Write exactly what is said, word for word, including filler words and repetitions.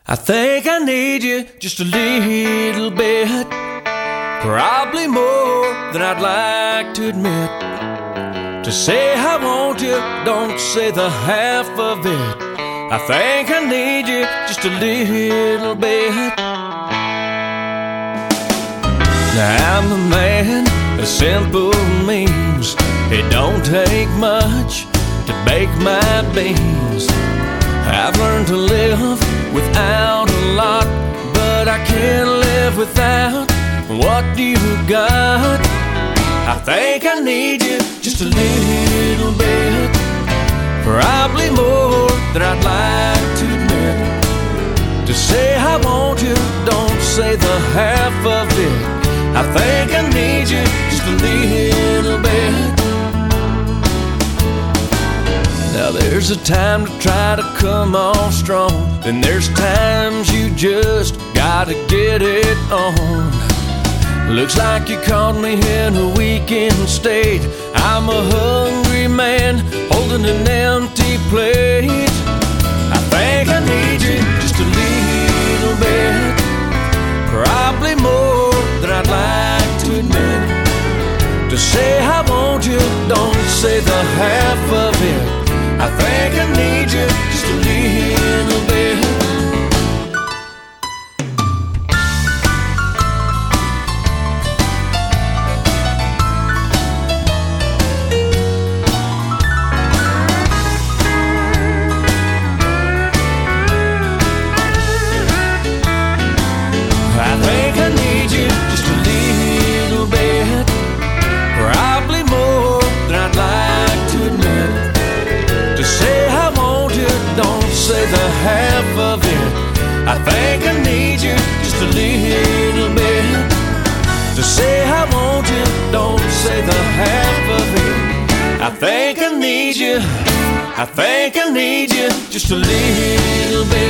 I think I need you just a little bit, probably more than I'd like to admit. To say I want you, don't say the half of it. I think I need you just a little bit. Now I'm the man of simple means. It don't take much to bake my beans. I've learned to live without a lot, but I can't live without what you got. I think I need you just a little bit, probably more than I'd like to admit. To say I want you, don't say the half of it. I think I need you just a little bit. Now there's a time to try to come on strong, then there's times you just gotta get it on. Looks like you caught me in a weekend state. I'm a hungry man holding an empty plate. I think I need you just a little bit, probably more than I'd like to admit. To say I want you, don't say the half of it. I think I need you just a little bit. I think I need you just a little bit, probably more than I'd like to admit. To say I want you, don't say the half of it. I think I need you just a little bit. To say I want you, don't say the half of it. I think I need you, I think I need you just a little bit.